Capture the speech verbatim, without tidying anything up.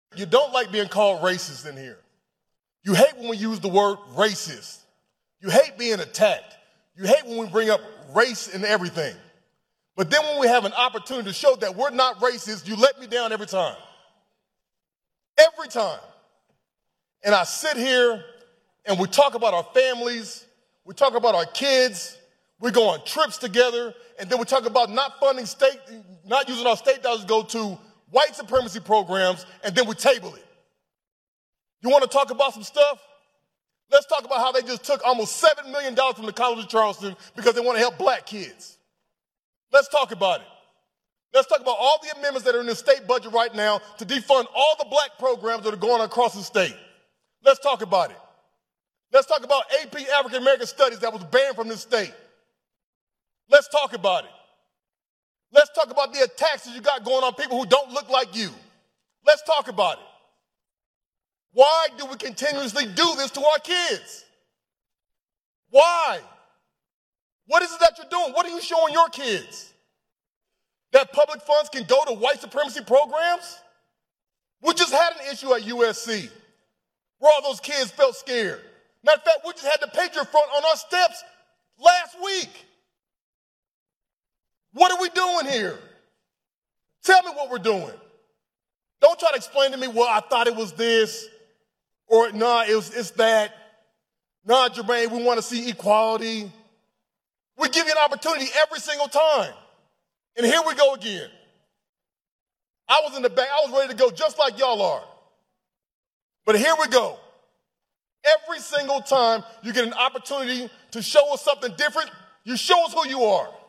You don't like being called racist in here. You hate when we use the word racist. You hate being attacked. You hate when we bring up race and everything. But then when we have an opportunity to show that we're not racist, you let me down every time. Every time. And I sit here and we talk about our families, we talk about our kids, we go on trips together, and then we talk about not funding state, not using our state dollars to go to white supremacy programs, and then we table it. You want to talk about some stuff? Let's talk about how they just took almost seven million dollars from the College of Charleston because they want to help black kids. Let's talk about it. Let's talk about all the amendments that are in the state budget right now to defund all the black programs that are going across the state. Let's talk about it. Let's talk about A P African American Studies that was banned from this state. Let's talk about it. Let's talk about the attacks that you got going on people who don't look like you. Let's talk about it. Why do we continuously do this to our kids? Why? What is it that you're doing? What are you showing your kids? That public funds can go to white supremacy programs? We just had an issue at U S C where all those kids felt scared. Matter of fact, we just had the Patriot Front on our steps last week. What are we doing here? Tell me what we're doing. Don't try to explain to me, well, I thought it was this, or nah, it was, it's that. Nah, Jermaine, we want to see equality. We give you an opportunity every single time. And here we go again. I was in the back, I was ready to go just like y'all are. But here we go. Every single time you get an opportunity to show us something different, you show us who you are.